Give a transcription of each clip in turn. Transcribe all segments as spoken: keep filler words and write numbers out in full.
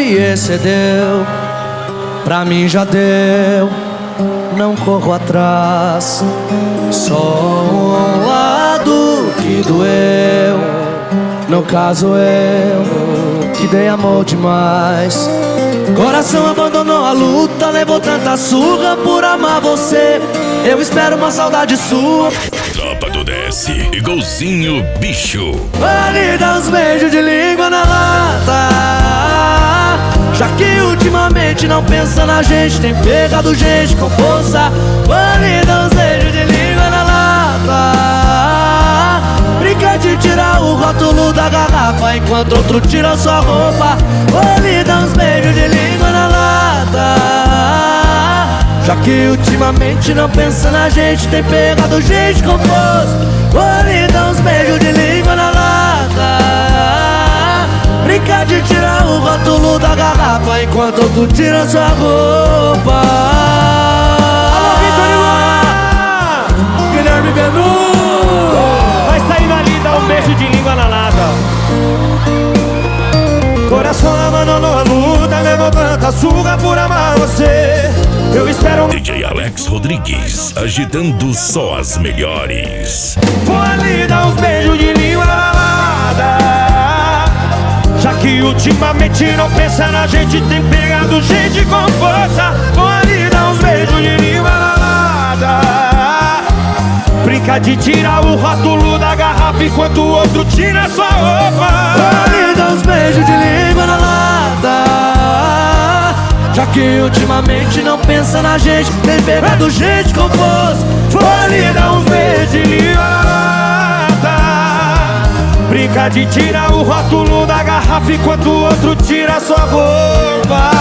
me excedeu. Pra mim já deu, não corro atrás. Só um lado que doeu. No caso eu, que dei amor demais. Coração abandonou a luta, levou tanta surra por amar você. Eu espero uma saudade sua. Tropa do D S, igualzinho bicho. Vale dar uns beijos de língua na lata, já que ultimamente não pensa na gente, tem pegado gente com força. Vale dar uns beijos de língua na lata, brinca de tirar o rótulo da garrafa enquanto outro tira sua roupa. Vale dar uns beijos de língua na lata, já que ultimamente não pensa na gente, tem pegado gente com força. Vale dar uns beijos de língua na lata, brinca de tirar o rótulo da garrafa enquanto tu tira sua roupa. Alô, Vitor Luan! Guilherme Benu! Vai saindo ali, dá um beijo de língua na lata. Coração abandonou a luta, levou tanta surra por amar você. Eu espero D J Alex Rodrigues, agitando só as melhores. vou ali dar uns beijos de língua na lata, já que ultimamente não pensa na gente, tem pegado gente com força. Vou ali dar uns beijos de língua na lata, brinca de tirar o rótulo da garrafa enquanto o outro tira sua roupa. Vou ali dar uns beijos de língua na lata, já que ultimamente não pensa na gente, tem pegado gente com força. Vou ali dar uns beijos de língua na lata, brinca de tirar o rótulo da garrafa enquanto o outro tira sua roupa.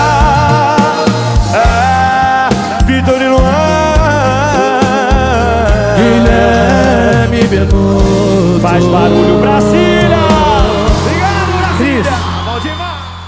Ah, Vitor e Luan, Guilherme Benu, faz barulho pra cima.